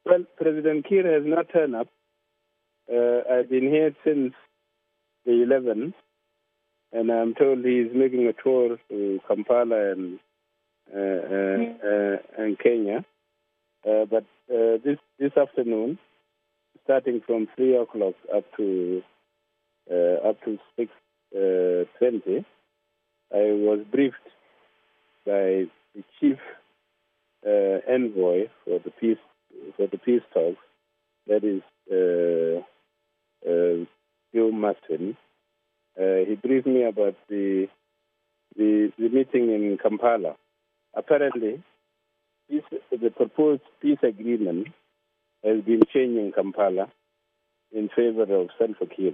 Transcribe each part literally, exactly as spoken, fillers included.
Well, President Kiir has not turned up. Uh, I've been here since the eleventh, and I'm told he's making a tour to Kampala and uh, uh, uh, and Kenya. Uh, but uh, this this afternoon, starting from three o'clock up to uh, up to six uh, twenty, I was briefed by the chief uh, envoy for the peace for the peace talks. That is uh, uh, Joe Martin. Uh, he briefed me about the, the the meeting in Kampala. Apparently, this, the proposed peace agreement has been changed in Kampala in favor of Salva Kiir.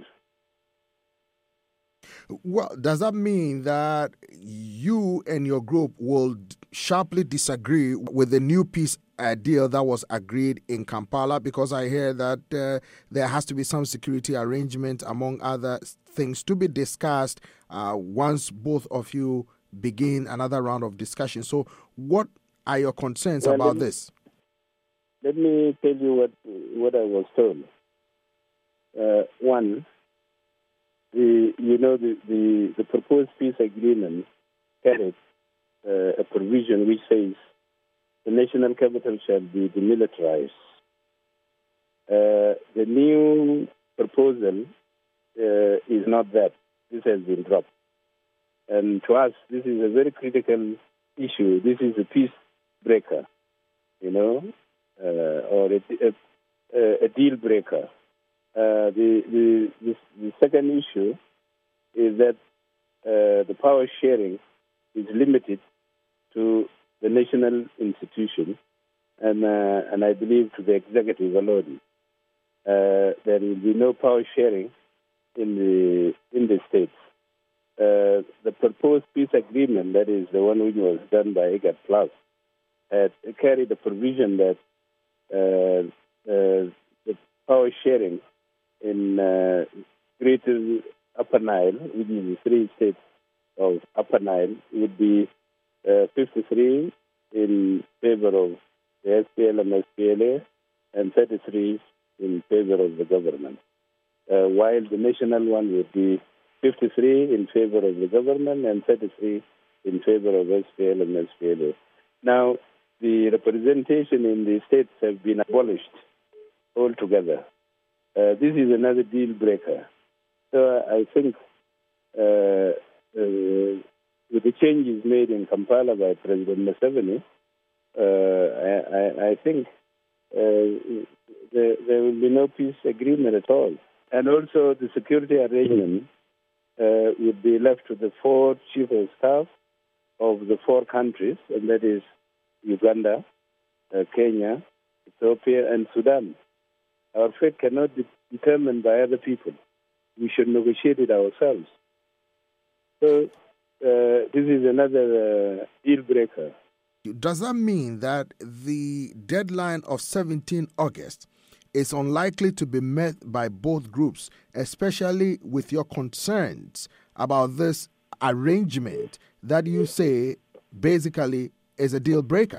Well, does that mean that you and your group will sharply disagree with the new peace uh, deal that was agreed in Kampala? Because I hear that uh, there has to be some security arrangement, among other things, to be discussed uh, once both of you begin another round of discussion. So what are your concerns well, about let me, this? Let me tell you what, what I was told. Uh, one, The, you know, the, the, the proposed peace agreement carried uh, a provision which says the national capital shall be demilitarized. Uh, the new proposal uh, is not that. This has been dropped. And to us, this is a very critical issue. This is a peace breaker, you know, uh, or a, a, a deal breaker. Uh, the, the, the, the second issue is that uh, the power sharing is limited to the national institution and, uh, and I believe to the executive alone. Uh, there will be no power sharing in the in the states. Uh, the proposed peace agreement, that is the one which was done by IGAD Plus, had carried a provision that uh, uh, the power sharing in uh, Greater Upper Nile, which is the three states of Upper Nile, would be uh, fifty-three in favor of the S P L M S P L A and thirty-three in favor of the government, uh, while the national one would be fifty-three in favor of the government and thirty-three in favor of S P L M S P L A. Now, the representation in the states have been abolished altogether. Uh, this is another deal breaker. So I think uh, uh, with the changes made in Kampala by President Museveni, uh, I, I, I think uh, there, there will be no peace agreement at all. And also the security arrangement uh, would be left to the four chief of staff of the four countries, and that is Uganda, uh, Kenya, Ethiopia, and Sudan. Our fate cannot be determined by other people. We should negotiate it ourselves. So uh, this is another uh, deal breaker. Does that mean that the deadline of seventeenth August is unlikely to be met by both groups, especially with your concerns about this arrangement that you say basically is a deal breaker?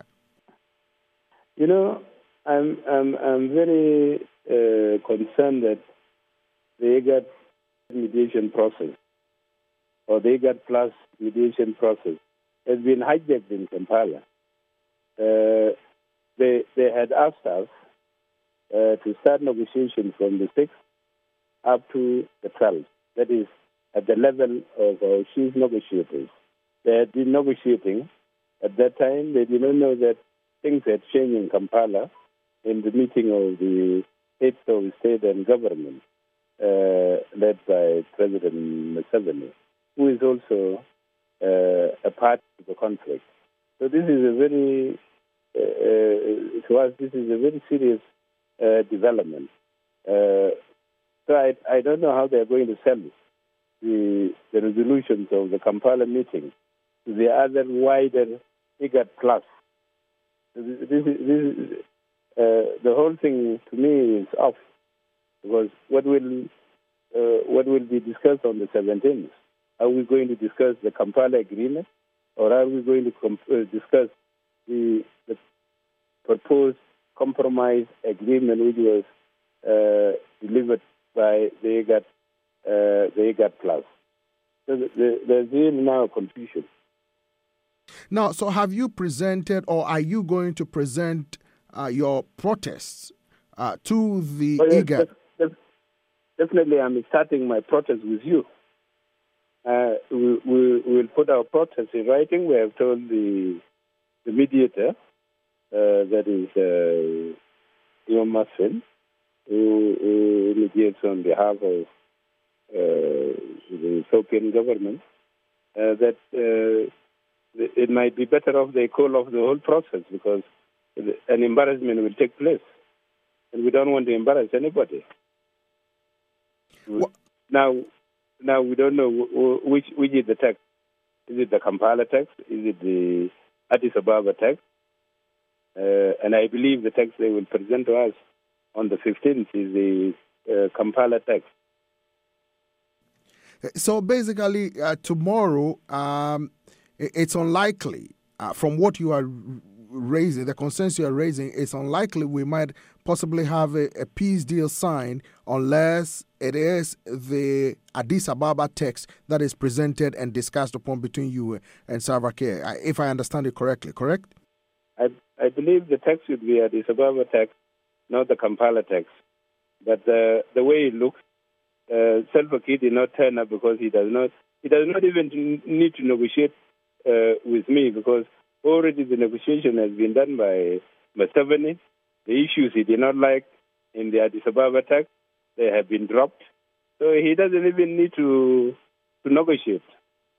You know, I'm I'm I'm very uh, concerned that the IGAD mediation process or the IGAD Plus mediation process has been hijacked in Kampala. Uh, they they had asked us uh, to start negotiations from the sixth up to the twelfth. That is at the level of our chief negotiators. They had been negotiating at that time. They did not know that things had changed in Kampala in the meeting of the heads of state and government, uh, led by President Museveni, who is also uh, a part of the conflict. So this is a very, uh, uh, to us, this is a very serious uh, development. Uh, so I, I don't know how they're going to sell the, the resolutions of the Kampala meeting to the other wider IGAD Plus. This is, this is, uh, the whole thing to me is off, because what will uh, what will be discussed on the seventeenth? Are we going to discuss the Kampala agreement, or are we going to comp- uh, discuss the, the proposed compromise agreement which was uh, delivered by the IGAD, uh, the IGAD Plus. So the, there's really now confusion. Now, so have you presented, or are you going to present uh, your protests uh, to the well, IGAD? Def, def, definitely, I'm starting my protest with you. Uh, we, we will put our protest in writing. We have told the, the mediator, uh, that is uh, Iom Masfin, who, who mediates on behalf of uh, the Ethiopian government, uh, that uh, it might be better off they call off the whole process because an embarrassment will take place. And we don't want to embarrass anybody. What? Now, now we don't know which, which is the text. Is it the Kampala text? Is it the Addis Ababa text? Uh, and I believe the text they will present to us on the fifteenth is the uh, Kampala text. So basically, uh, tomorrow, um, it's unlikely, uh, from what you are raising, the concerns you are raising, it's unlikely we might possibly have a, a peace deal signed unless it is the Addis Ababa text that is presented and discussed upon between you and Salva Kiir, if I understand it correctly, correct? I, I believe the text should be Addis Ababa text, not the Kampala text. But the, the way it looks, uh, Salva Kiir did not turn up because he does not, he does not even need to negotiate uh, with me because already the negotiation has been done by Museveni. The issues he did not like in the Addis Ababa text, they have been dropped. So he doesn't even need to to negotiate.